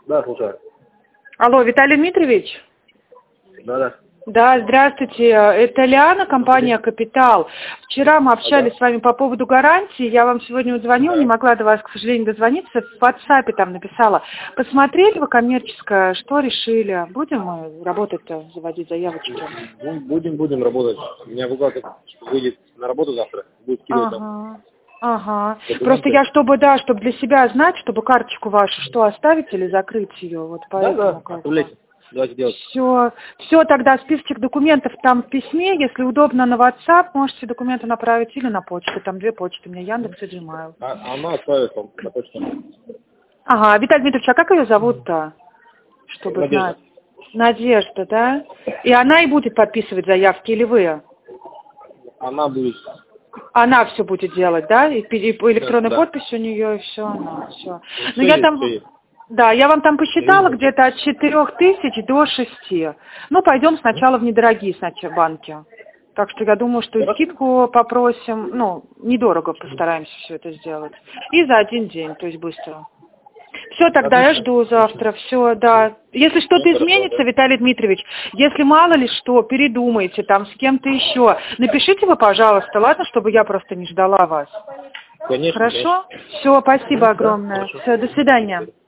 Да, слушаю. Алло, Виталий Дмитриевич? Да. Да, здравствуйте. Это Лиана, компания «Капитал». Вчера мы общались с вами по поводу гарантии. Я вам сегодня звонила, не могла до вас, к сожалению, дозвониться. В WhatsApp там написала. Посмотрели вы коммерческое, что решили? Будем мы работать-то, заводить заявочки? Будем работать. У меня бухгалтер выйдет на работу завтра, будет скидывать там. Ага. Просто я, чтобы для себя знать, чтобы карточку вашу, что оставить или закрыть ее, вот поэтому. Да, оставляйте. Давайте делать. Все, тогда списочек документов там в письме, если удобно на WhatsApp, можете документы направить или на почту, там 2 почты у меня, Яндекс и Gmail. Она отправит вам на почту. Ага, Виталий Дмитриевич, а как ее зовут-то, чтобы Надежда. знать? Надежда, да? И она и будет подписывать заявки, или вы? Она будет. Она все будет делать, да? И по электронной Да. подписи у нее, и все, она, все. Ну, я есть, там... есть. Да, я вам там посчитала где-то от 4000 до 6. Ну, пойдем сначала в недорогие банки. Так что я думаю, что и скидку попросим, ну, недорого постараемся все это сделать. И за один день, то есть быстро. Все, тогда я жду завтра, все, да. Если что-то изменится, Виталий Дмитриевич, если мало ли что, передумаете там с кем-то еще, напишите вы, пожалуйста, ладно, чтобы я просто не ждала вас. Конечно. Хорошо? Все, спасибо огромное. Хорошо. Все, до свидания.